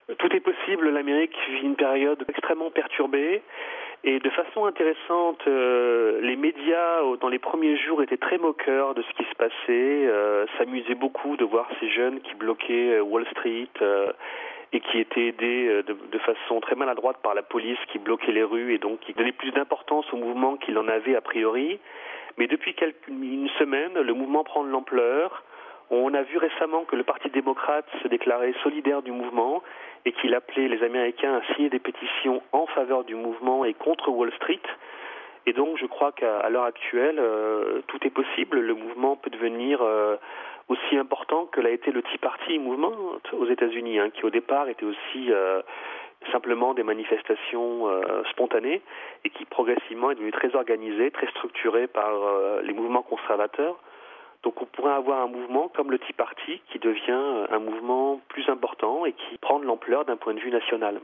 Tout est possible, l'Amérique vit une période extrêmement perturbée et de façon intéressante, les médias dans les premiers jours étaient très moqueurs de ce qui se passait, s'amusaient beaucoup de voir ces jeunes qui bloquaient Wall Street et qui étaient aidés de façon très maladroite par la police qui bloquait les rues et donc qui donnait plus d'importance au mouvement qu'il en avait a priori. Mais depuis une semaine, le mouvement prend de l'ampleur. On a vu récemment que le Parti démocrate se déclarait solidaire du mouvement et qu'il appelait les Américains à signer des pétitions en faveur du mouvement et contre Wall Street. Et donc je crois qu'à l'heure actuelle, tout est possible. Le mouvement peut devenir aussi important que l'a été le Tea Party mouvement aux États-Unis, qui au départ était aussi simplement des manifestations spontanées et qui progressivement est devenu très organisé, très structuré par les mouvements conservateurs. Donc on pourrait avoir un mouvement comme le Tea Party qui devient un mouvement plus important et qui prend de l'ampleur d'un point de vue national.